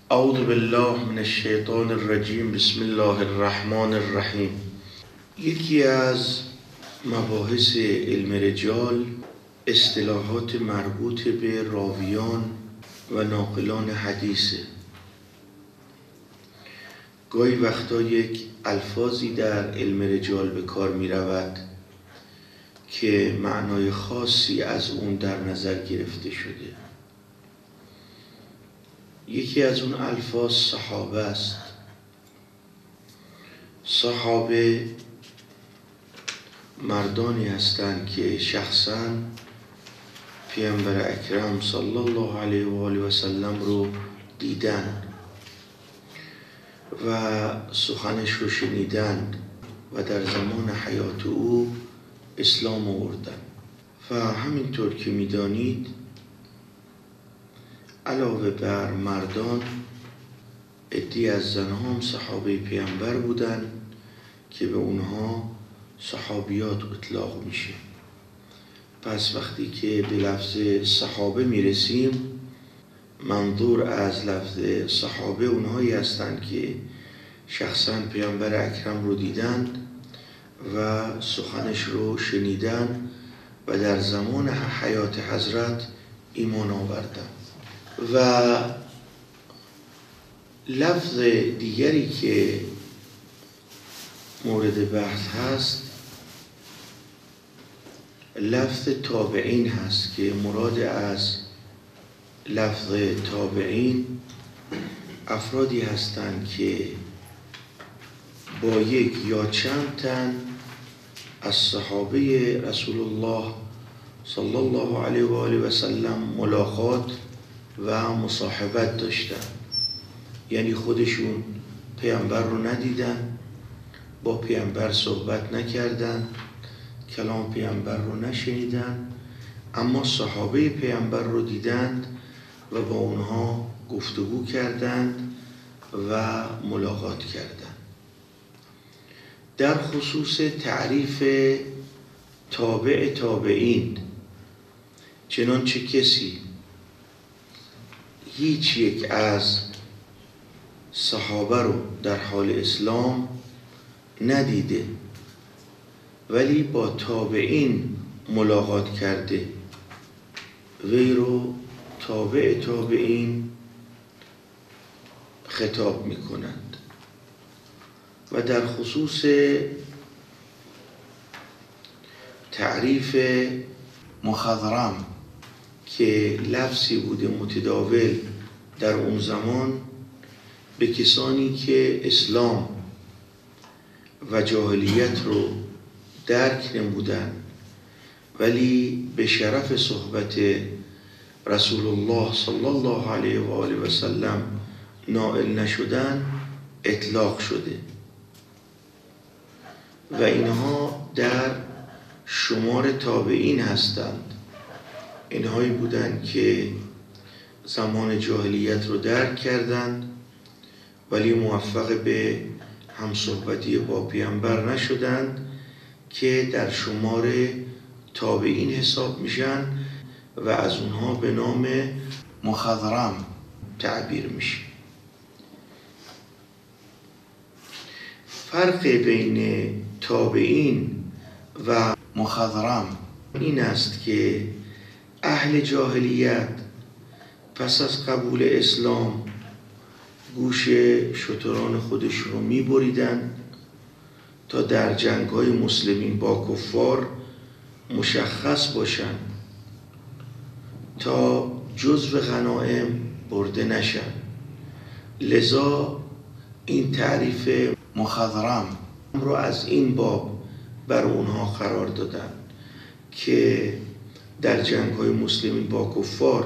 اعوذ بالله من الشیطان الرجیم. بسم الله الرحمن الرحیم. یکی از مباحث علم رجال اصطلاحات مربوط به راویان و ناقلان حدیثه. گاهی وقتا یک الفاظی در علم رجال به کار می رود که معنای خاصی از اون در نظر گرفته شده. یکی از اون الفاظ صحابه است. صحابه مردانی هستند که شخصاً پیامبر اکرم صلی الله علیه و آله و سلم رو دیدند و سخنش رو شنیدند و در زمان حیات او اسلام آوردند. و همینطور که می‌دانید علاوه بر مردان عده‌ای از زنها هم صحابه پیامبر بودند که به اونها صحابیات اطلاق میشه. پس وقتی که به لفظ صحابه میرسیم، منظور از لفظ صحابه اونهایی هستند که شخصاً پیامبر اکرم رو دیدند و سخنش رو شنیدند و در زمان حیات حضرت ایمان آوردند. و لفظ دیگری که مورد بحث هست لفظ تابعین هست که مراد از لفظ تابعین افرادی هستند که با یک یا چند تن از صحابه رسول الله صلی الله علیه و آله و سلم ملاقات و مصاحبت داشتن. یعنی خودشون پیامبر رو ندیدن، با پیامبر صحبت نکردن، کلام پیامبر رو نشنیدن، اما صحابه پیامبر رو دیدند و با اونها گفتگو کردند و ملاقات کردند. در خصوص تعریف تابع تابعین، چنانچه کسی هیچ یک از صحابه رو در حال اسلام ندیده ولی با تابعین ملاقات کرده، وی رو تابع تابعین خطاب می کنند. و در خصوص تعریف مخضرم که لفظی بوده متداول در اون زمان به کسانی که اسلام و جاهلیت رو درک نمودن ولی به شرف صحبت رسول الله صلی الله علیه و آله و سلم نائل نشدن اطلاق شده و اینها در شمار تابعین هستند. اینهایی بودند که زمان جاهلیت رو درک کردند ولی موفق به همصحبتی با پیامبر نشدند که در شمار تابعین حساب میشن و از اونها به نام مخضرم تعبیر میشه. فرق بین تابعین و مخضرم این است که اهل جاهلیت پس از قبول اسلام گوش شتران خودش رو می‌بریدن تا در جنگ‌های مسلمین با کفار مشخص باشن، تا جزو غنایم برده نشن. لذا این تعریف مخضرم رو از این باب بر اونها قرار دادن که در جنگ‌های مسلمین با کفار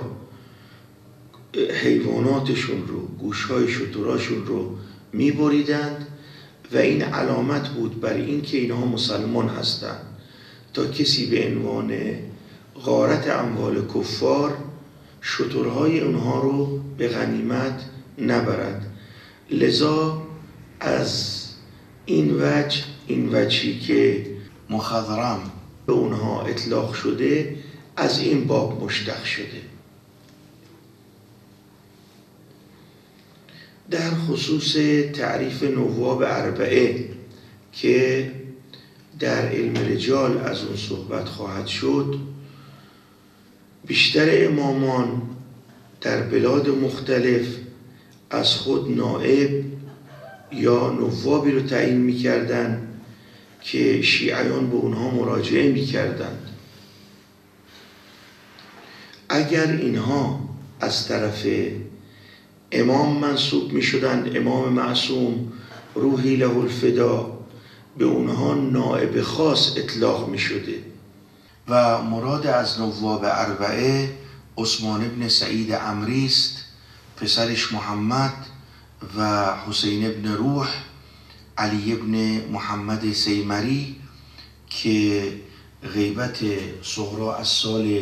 حیواناتشون رو، گوش‌های شتراشون رو می‌بریدند و این علامت بود بر این که اینها مسلمان هستند تا کسی به عنوان غارت اموال کفار شترهای اونها رو به غنیمت نبرد. لذا از این وجهی که مخضرم به اونها اطلاق شده از این باب مشتق شده. در خصوص تعریف نواب اربعه که در علم رجال از اون صحبت خواهد شد، بیشتر امامان در بلاد مختلف از خود نائب یا نوابی رو تعیین می‌کردند که شیعیان به اونها مراجعه می‌کردند. اگر اینها از طرف امام منصوب می‌شدند، امام معصوم روحی له الفدا، به اونها نائب خاص اطلاق می‌شده و مراد از نواب اربعه عثمان ابن سعید عمری است، پسرش محمد و حسین ابن روح، علی ابن محمد سیمری که غیبت صغرا از سال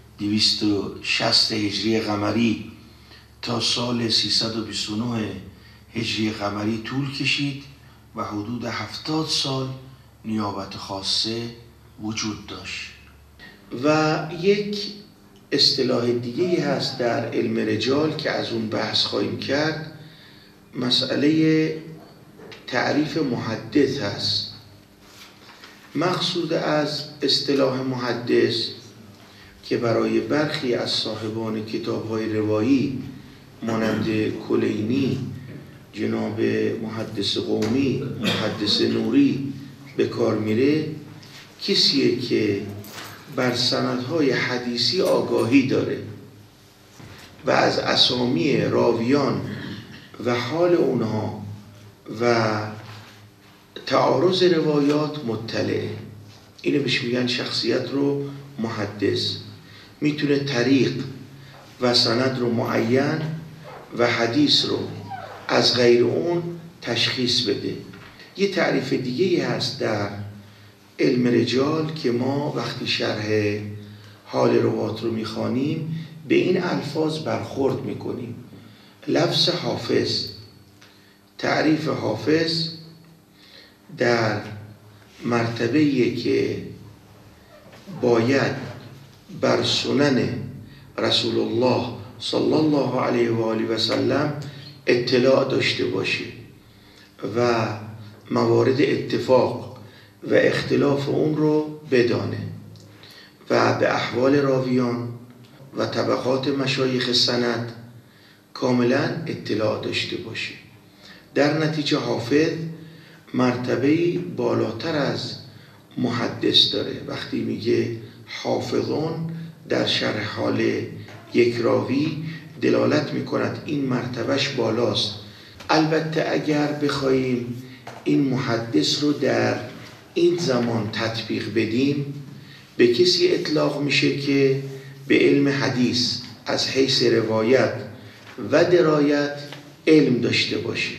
260 هجری قمری تا سال 329 هجری قمری طول کشید و حدود 70 سال نیابت خاصه وجود داشت. و یک اصطلاح دیگه هست در علم رجال که از اون بحث خواهیم کرد، مسئله تعریف محدث هست. مقصود از اصطلاح محدث که برای برخی از صاحبان کتاب‌های روایی مانند کلینی، جناب محدث قومی، محدث نوری به کار میره، کسیه که بر سندهای حدیثی آگاهی داره و از اسامی راویان و حال اونها و تعارض روایات مطلعه. اینو بهش میگن شخصیت رو محدث. میتونه طریق و سند رو معین و حدیث رو از غیر اون تشخیص بده. یه تعریف دیگه هست در علم رجال که ما وقتی شرح حال روات رو میخوانیم به این الفاظ برخورد میکنیم. لفظ حافظ، تعریف حافظ در مرتبه‌ایه که باید بر سنن رسول الله صلی الله علیه و آله و سلم اطلاع داشته باشه و موارد اتفاق و اختلاف اون رو بدانه و به احوال راویان و طبقات مشایخ سند کاملا اطلاع داشته باشه. در نتیجه حافظ مرتبه‌ای بالاتر از محدث داره. وقتی میگه حافظون در شرح حال یک راوی دلالت میکند این مرتبهش بالاست. البته اگر بخوایم این محدث رو در این زمان تطبیق بدیم، به کسی اطلاق میشه که به علم حدیث از حیث روایت و درایت علم داشته باشه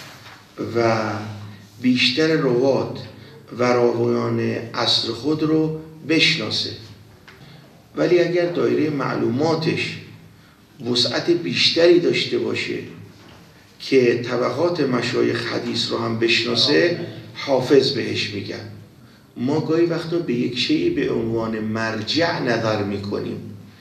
و بیشتر روات و راویان عصر خود رو بشناسه. ولی اگر دایره معلوماتش وسعت بیشتری داشته باشه که طبقات مشایخ حدیث رو هم بشناسه، حافظ بهش میگن. ما گاهی وقتا به یک شیء به عنوان مرجع نظر میکنیم.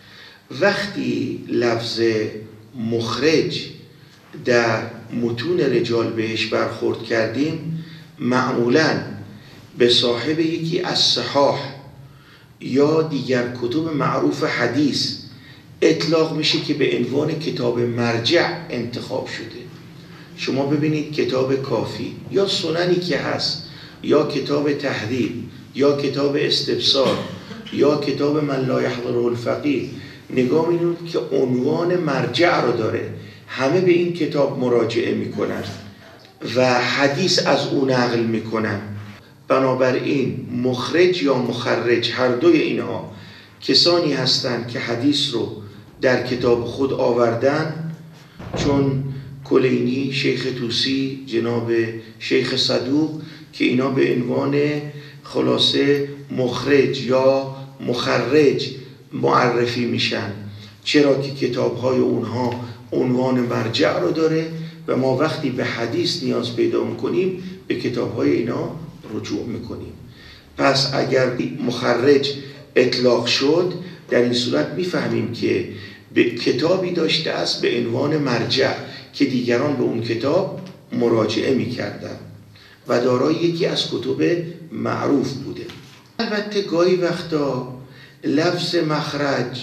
وقتی لفظ مخرج در متون رجال بهش برخورد کردیم، معمولاً به صاحب یکی از صحاح یا دیگر کتب معروف حدیث اطلاق میشه که به عنوان کتاب مرجع انتخاب شده. شما ببینید کتاب کافی یا سننی که هست یا کتاب تهذیب یا کتاب استبصار یا کتاب من لا یحضره الفقیه، نگاه می‌کنید که عنوان مرجع رو داره. همه به این کتاب مراجعه میکنن و حدیث از او نقل میکنن. بنابراین مخرج یا مخرج هر دوی اینها کسانی هستند که حدیث رو در کتاب خود آوردن، چون کلینی، شیخ توسی، جناب شیخ صدوق که اینا به عنوان خلاصه مخرج یا مخرج معرفی میشن، چرا که کتاب‌های اونها عنوان مرجع رو داره و ما وقتی به حدیث نیاز پیدا میکنیم به کتاب‌های اینا رجوع میکنیم. پس اگر مخرج اطلاق شد، در این صورت میفهمیم که به کتابی داشته است به عنوان مرجع که دیگران به اون کتاب مراجعه میکردن و دارای یکی از کتب معروف بوده. البته گاهی وقتا لفظ مخرج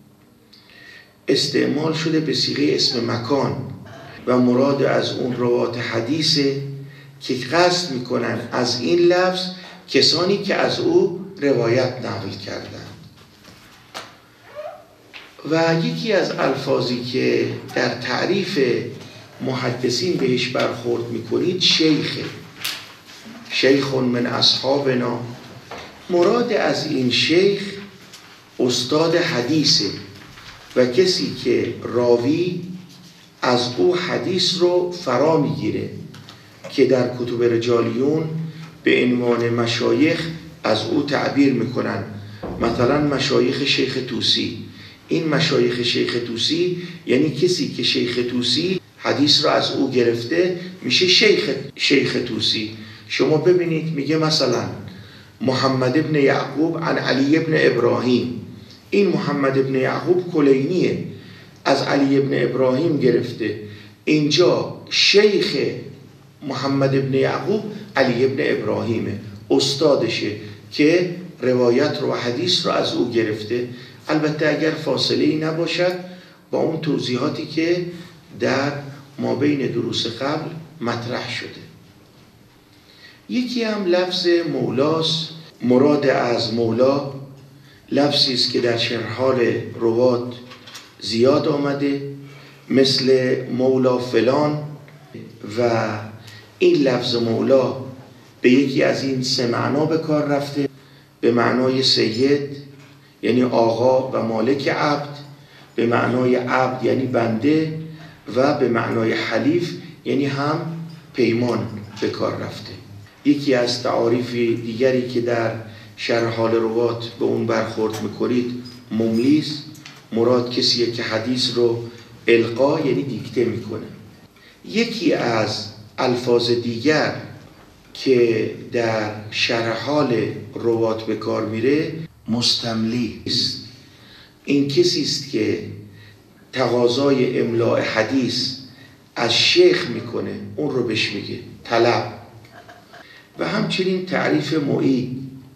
استعمال شده به صیغه اسم مکان و مراد از اون روات حدیثه که قصد میکنن از این لفظ کسانی که از او روایت نقل کردن. و یکی از الفاظی که در تعریف محدثین بهش برخورد میکنید شیخ من اصحابنا. مراد از این شیخ استاد حدیثه و کسی که راوی از او حدیث رو فرا میگیره که در کتب رجالیون به عنوان مشایخ از او تعبیر میکنن. مثلا مشایخ شیخ طوسی. این مشایخ شیخ طوسی یعنی کسی که شیخ طوسی حدیث رو از او گرفته میشه شیخ طوسی. شما ببینید میگه مثلا محمد ابن یعقوب عن علی ابن ابراهیم. این محمد ابن یعقوب کلینیه، از علی ابن ابراهیم گرفته. اینجا شیخ محمد ابن یعقوب علی ابن ابراهیمه، استادشه که روایت رو و حدیث رو از او گرفته. البته اگر فاصله‌ای نباشد با اون توضیحاتی که در مابین دروس قبل مطرح شده. یکی هم لفظ مولاست. مراد از مولا لفظی است که در شرحال روات زیاد آمده، مثل مولا فلان، و این لفظ مولا به یکی از این سه معنا به کار رفته. به معنای سید یعنی آقا و مالک عبد، به معنای عبد یعنی بنده، و به معنای حلیف یعنی هم پیمان به کار رفته. یکی از تعاریف دیگری که در شرح حال روات به اون برخورد میکنید مملیس. مراد کسیه که حدیث رو القا یعنی دیکته میکنه. یکی از الفاظ دیگر که در شرح حال روات به کار میره مستملی است. این کسی است که تقاضای املاء حدیث از شیخ میکنه، اون رو بهش میگه طلب. و همچنین تعریف معید،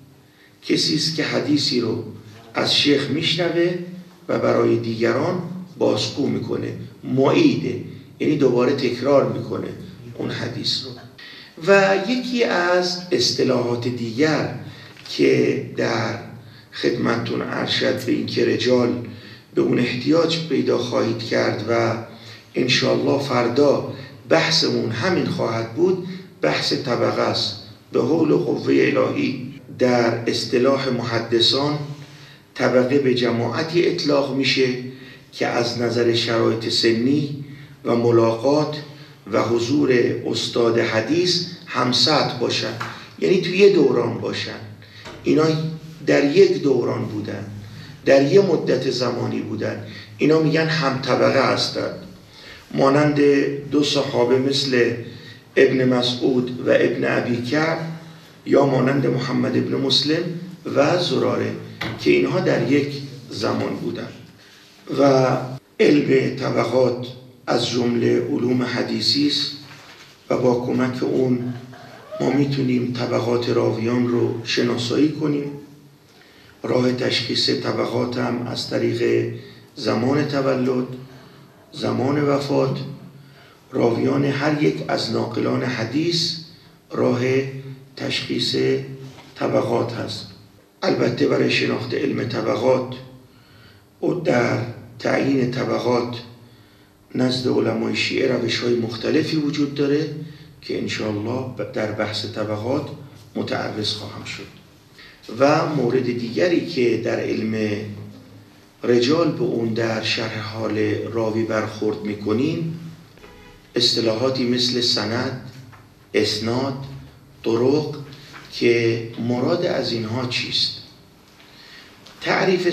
کسی است که حدیثی رو از شیخ میشنوه و برای دیگران بازگو میکنه. معیده یعنی دوباره تکرار میکنه اون حدیث رو. و یکی از اصطلاحات دیگر که در خدمتتون عرض شد به این که رجال به اون احتیاج پیدا خواهید کرد و انشاءالله فردا بحثمون همین خواهد بود، بحث طبقه است. به حول و قوه الهی در اصطلاح محدثان طبقه به جماعتی اطلاق میشه که از نظر شرایط سنی و ملاقات و حضور استاد حدیث همسط باشن، یعنی توی یه دوران باشن. اینا در یک دوران بودن، در یه مدت زمانی بودن. اینا میگن هم طبقه هستند. مانند دو صحابه مثل ابن مسعود و ابن ابی کعب، یا مانند محمد ابن مسلم و زراره که اینها در یک زمان بودن. و علم طبقات از جمله علوم حدیثی است و با کمک اون ما میتونیم طبقات راویان رو شناسایی کنیم. راه تشخیص طبقات هم از طریق زمان تولد، زمان وفات راویان هر یک از ناقلان حدیث راه تشخیص طبقات هست. البته برای شناخت علم طبقات و در تعیین طبقات نزد علمای شیعه روش‌های مختلفی وجود داره که انشاءالله در بحث طبقات متعرض خواهم شد. و مورد دیگری که در علم رجال به اون در شرح حال راوی برخورد میکنیم اصطلاحاتی مثل سند، اسناد، طرق، که مراد از اینها چیست؟ تعریف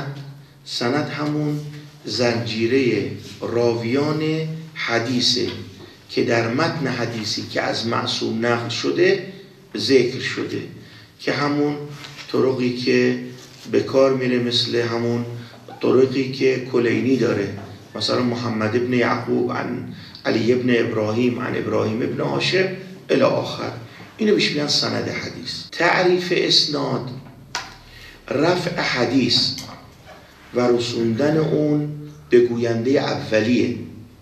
سند همون زنجیره راویان حدیثه که در متن حدیثی که از معصوم نقل شده ذکر شده، که همون طرقی که به کار میره مثل همون طرقی که کلینی داره، مثلا محمد ابن یعقوب عن علی ابن ابراهیم عن ابراهیم ابن هاشم الی آخر. اینو بهش میگن سند حدیث. تعریف اسناد رفع حدیث و رسوندن اون به گوینده اولیه.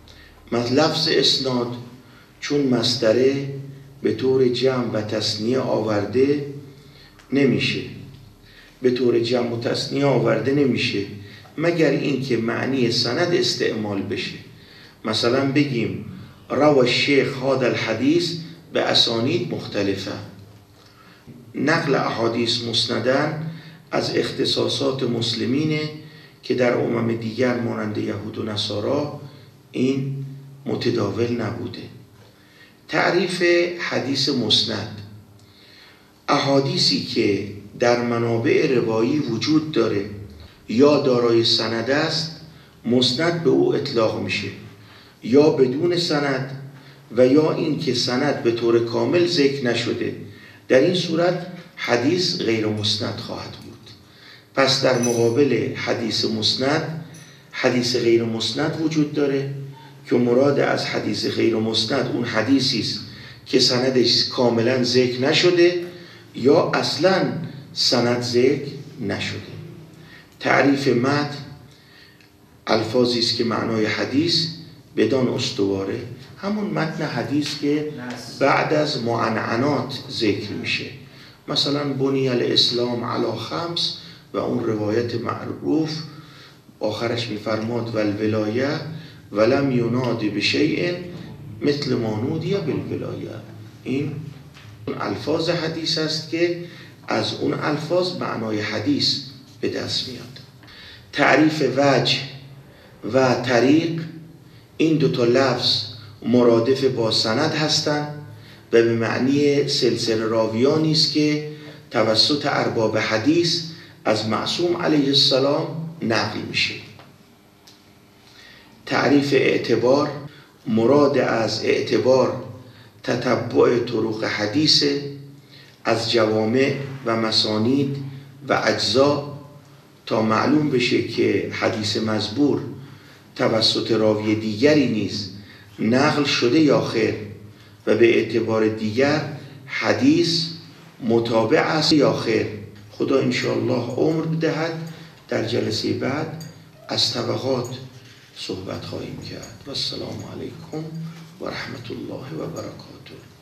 لفظ اسناد چون مصدره به طور جمع و تثنیه آورده نمیشه، به طور جمع و تثنیه آورده نمیشه مگر اینکه معنی سند استعمال بشه. مثلا بگیم روى الشیخ هذا الحدیث به اسانید مختلفه. نقل احادیث مسندن از اختصاصات مسلمینه که در امم دیگر مانند یهود و نصارا این متداول نبوده. تعریف حدیث مسند: احادیثی که در منابع روایی وجود داره یا دارای سند است مسند به او اطلاق میشه، یا بدون سند و یا این که سند به طور کامل ذکر نشده. در این صورت حدیث غیر مسند خواهد بود. پس در مقابل حدیث مسند حدیث غیر مسند وجود داره که مراد از حدیث غیر مسند اون حدیثی است که سندش کاملا ذکر نشده یا اصلا سند ذکر نشده. تعریف متن الفاظی است که معنای حدیث بدان استواره، همون متن حدیث که بعد از معنعنات ذکر میشه. مثلا بنی الاسلام علی خمس و اون روایت معروف آخرش میفرماد والولایه ولم ینادی بشیء مثل ما نودی بالولایه. این اون الفاظ حدیث است که از اون الفاظ معنای حدیث به دست میاد. تعریف وجه و طریق، این دوتا لفظ مرادف با سند هستند و به معنی سلسله راویانی است که توسط ارباب حدیث از معصوم علیه السلام نقل میشه. تعریف اعتبار، مراد از اعتبار تتبع طرق حدیث از جوامع و مسانید و اجزا تا معلوم بشه که حدیث مزبور توسط راوی دیگری نیز نقل شده یا خیر و به اعتبار دیگر حدیث متابع است یا خیر. خدا انشاءالله عمر بدهد در جلسه بعد از طبقات صحبت خواهیم کرد. و السلام علیکم و رحمت الله و برکاته.